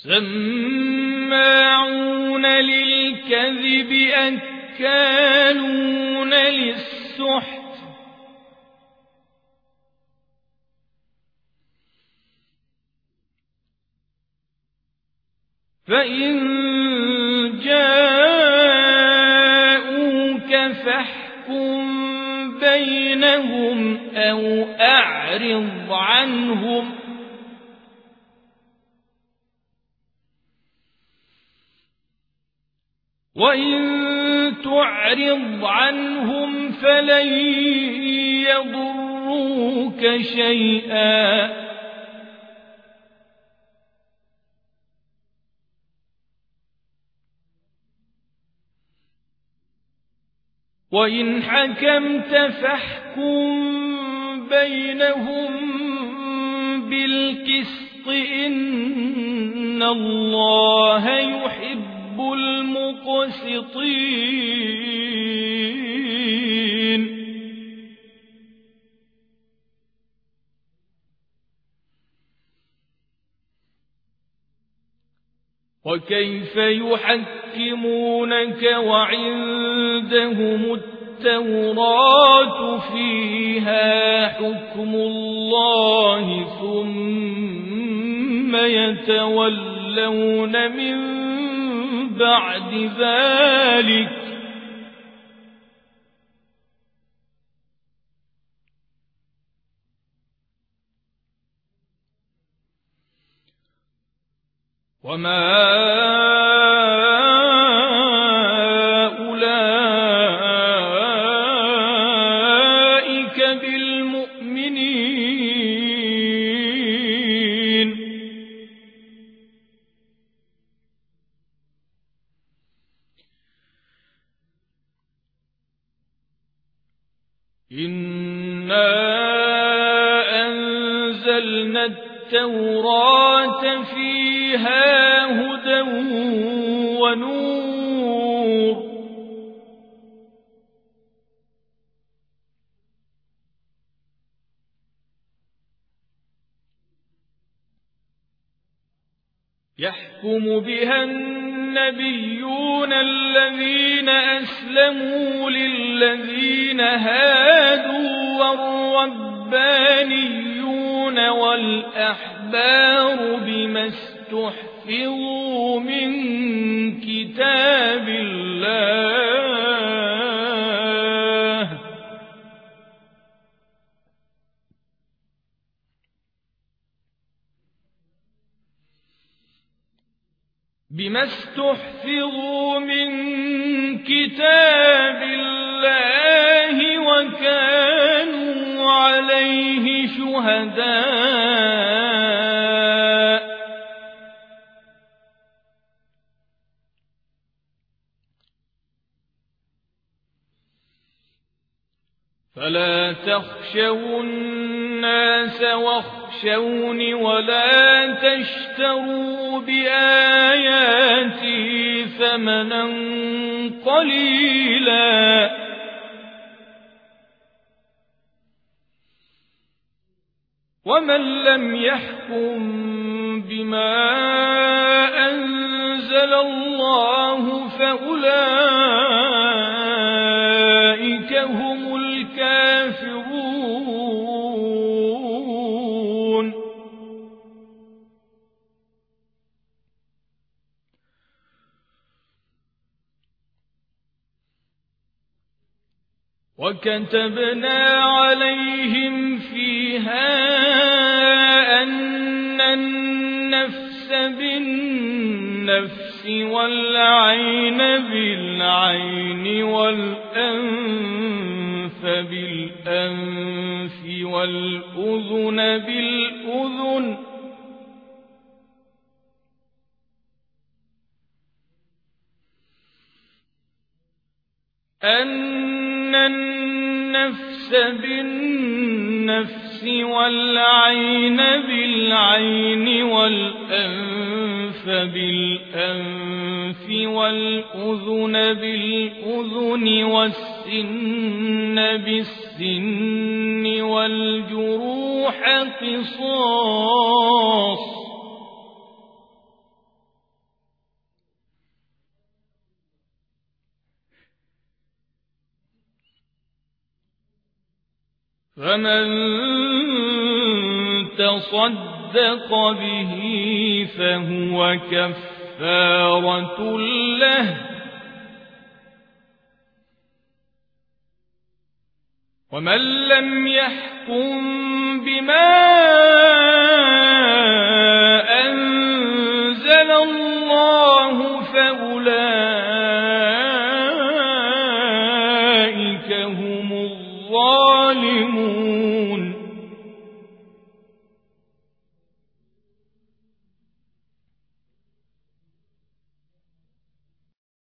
سماعون للكذب أكالون للسحت فإن جاءوك فاحكم بينهم أو أعرض عنهم وإن تعرض عنهم فلن يضروك شيئا وإن حكمت فاحكم بينهم بالقسط إن الله يحب المقسطين وكيف يحكمونك وعندهم التوراة فيها حكم الله ثم يتولون من بعد ذلك وما أولئك بالمؤمنين إنا أنزلنا التوراة فيها هدى ونور يحكم بها النبيون الذين أسلموا للذين هادوا والربانيون والأحبار بما استحفظوا من كتاب الله وكانوا عليه شهداء فلا تخشوا الناس واخشوني ولا تشتروا بآياتي ثمنا قليلا ومن لم يحكم بما أنزل الله فأولئك هم الكافرون وكتبنا عليهم فيها أن النفس بالنفس والعين بالعين والأنف بالأنف والأذن بالأذن أن النفس بالنفس والعين بالعين والأنف بالأنف والأذن بالأذن والسن بالسن والجروح قصاص فمن تصدق به فهو كفارة له ومن لم يحكم بما أنزل الله فأولئك هم الظالمون